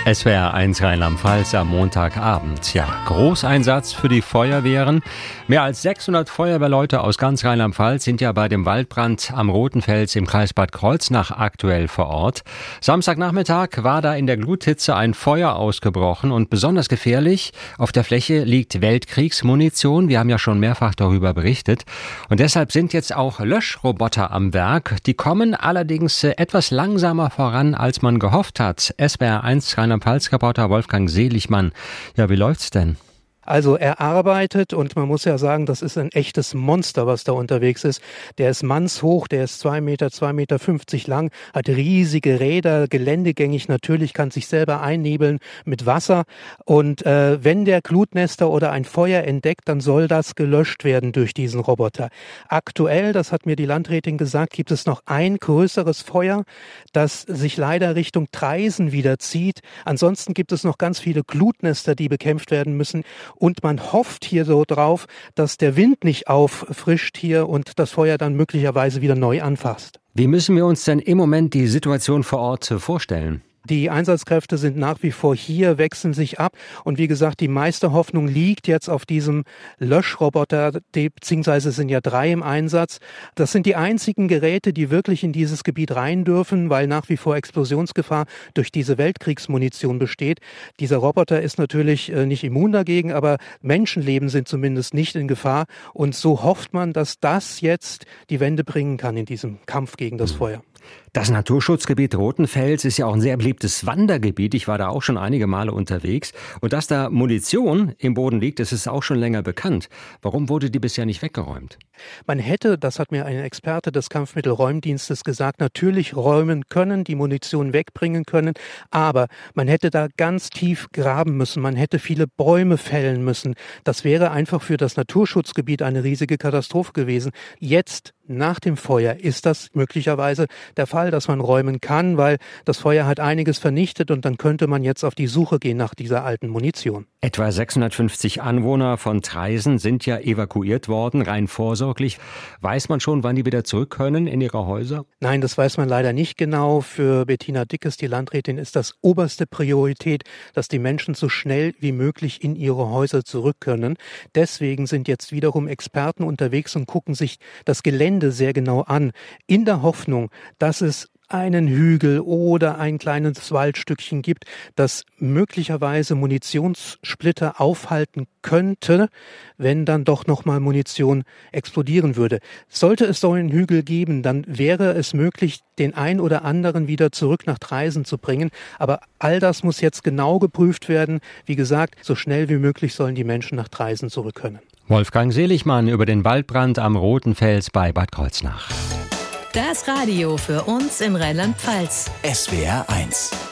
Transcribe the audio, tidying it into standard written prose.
SWR 1 Rheinland-Pfalz am Montagabend. Ja, Großeinsatz für die Feuerwehren. Mehr als 600 Feuerwehrleute aus ganz Rheinland-Pfalz sind ja bei dem Waldbrand am Rotenfels im Kreis Bad Kreuznach aktuell vor Ort. Samstagnachmittag war da in der Gluthitze ein Feuer ausgebrochen und besonders gefährlich. Auf der Fläche liegt Weltkriegsmunition. Wir haben ja schon mehrfach darüber berichtet. Und deshalb sind jetzt auch Löschroboter am Werk. Die kommen allerdings etwas langsamer voran, als man gehofft hat. SWR 1 Rheinland-Pfalz-Reporter Wolfgang Seligmann. Ja, wie läuft's denn? Also er arbeitet und man muss ja sagen, das ist ein echtes Monster, was da unterwegs ist. Der ist mannshoch, der ist 2 Meter, 2,50 Meter lang, hat riesige Räder, geländegängig natürlich, kann sich selber einnebeln mit Wasser. Und wenn der Glutnester oder ein Feuer entdeckt, dann soll das gelöscht werden durch diesen Roboter. Aktuell, das hat mir die Landrätin gesagt, gibt es noch ein größeres Feuer, das sich leider Richtung Traisen wieder zieht. Ansonsten gibt es noch ganz viele Glutnester, die bekämpft werden müssen. Und man hofft hier so drauf, dass der Wind nicht auffrischt hier und das Feuer dann möglicherweise wieder neu anfasst. Wie müssen wir uns denn im Moment die Situation vor Ort vorstellen? Die Einsatzkräfte sind nach wie vor hier, wechseln sich ab. Und wie gesagt, die meiste Hoffnung liegt jetzt auf diesem Löschroboter, beziehungsweise sind ja 3 im Einsatz. Das sind die einzigen Geräte, die wirklich in dieses Gebiet rein dürfen, weil nach wie vor Explosionsgefahr durch diese Weltkriegsmunition besteht. Dieser Roboter ist natürlich nicht immun dagegen, aber Menschenleben sind zumindest nicht in Gefahr. Und so hofft man, dass das jetzt die Wende bringen kann in diesem Kampf gegen das Feuer. Das Naturschutzgebiet Rotenfels ist ja auch ein sehr beliebtes Wandergebiet. Ich war da auch schon einige Male unterwegs. Und dass da Munition im Boden liegt, das ist auch schon länger bekannt. Warum wurde die bisher nicht weggeräumt? Man hätte, das hat mir ein Experte des Kampfmittelräumdienstes gesagt, natürlich räumen können, die Munition wegbringen können, aber man hätte da ganz tief graben müssen, man hätte viele Bäume fällen müssen. Das wäre einfach für das Naturschutzgebiet eine riesige Katastrophe gewesen. Jetzt, nach dem Feuer, ist das möglicherweise der Fall, dass man räumen kann, weil das Feuer hat einiges vernichtet und dann könnte man jetzt auf die Suche gehen nach dieser alten Munition. Etwa 650 Anwohner von Traisen sind ja evakuiert worden, rein vorsorglich. Weiß man schon, wann die wieder zurück können in ihre Häuser? Nein, das weiß man leider nicht genau. Für Bettina Dickes, die Landrätin, ist das oberste Priorität, dass die Menschen so schnell wie möglich in ihre Häuser zurück können. Deswegen sind jetzt wiederum Experten unterwegs und gucken sich das Gelände sehr genau an, in der Hoffnung, dass es einen Hügel oder ein kleines Waldstückchen gibt, das möglicherweise Munitionssplitter aufhalten könnte, wenn dann doch nochmal Munition explodieren würde. Sollte es so einen Hügel geben, dann wäre es möglich, den ein oder anderen wieder zurück nach Traisen zu bringen. Aber all das muss jetzt genau geprüft werden. Wie gesagt, so schnell wie möglich sollen die Menschen nach Traisen zurück können. Wolfgang Seligmann über den Waldbrand am Rotenfels bei Bad Kreuznach. Das Radio für uns in Rheinland-Pfalz. SWR 1